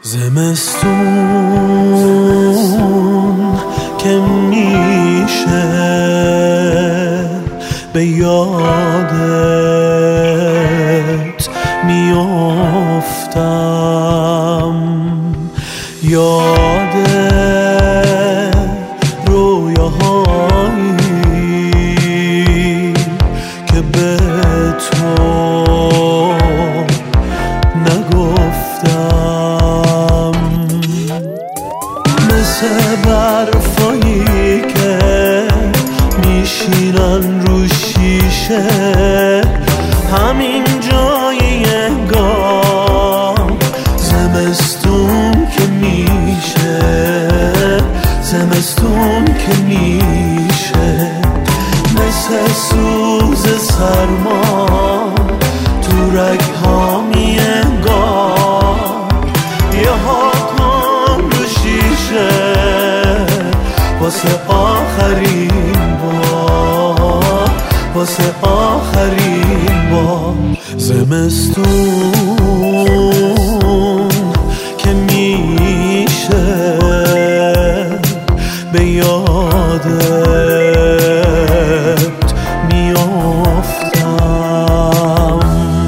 زمستون که میشه به یادت میافتم، یاد رویاهایی که به تو نگفتم، مثل برفایی که میشینن رو شیشه همین جای انگار. زمستون که میشه، زمستون که میشه، مثل سوز سرما تو رگ‌ها میانگار. یه ها کن رو شیشه واسه آخرین بار، واسه آخرین بار. زمستون که میشه به یادت میافتم.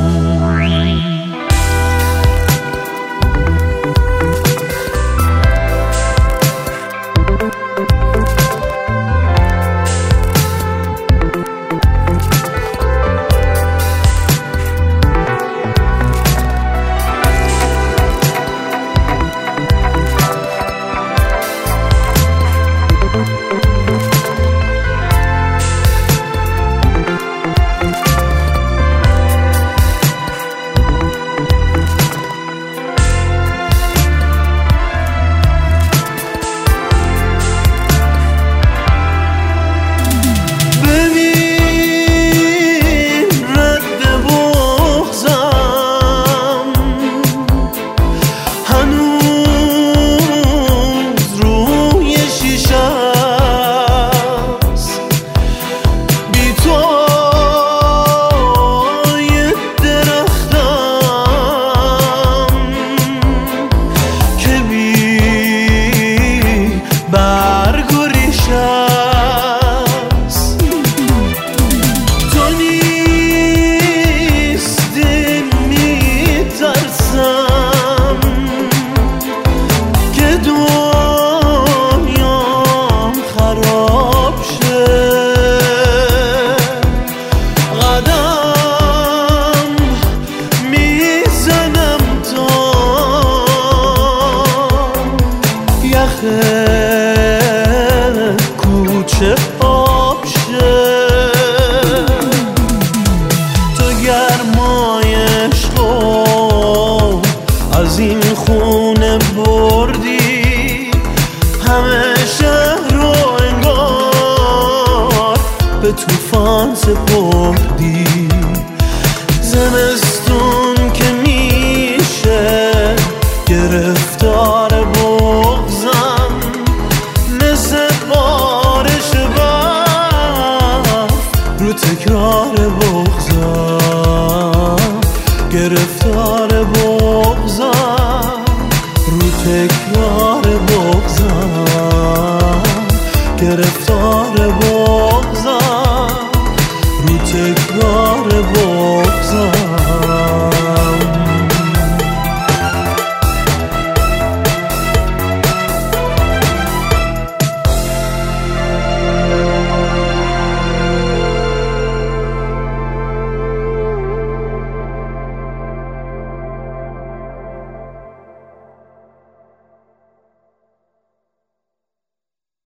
کوچه آب شه تو گرمای عشقو از این خونه بردی، همه شهر رو انگار به طوفان سپردی.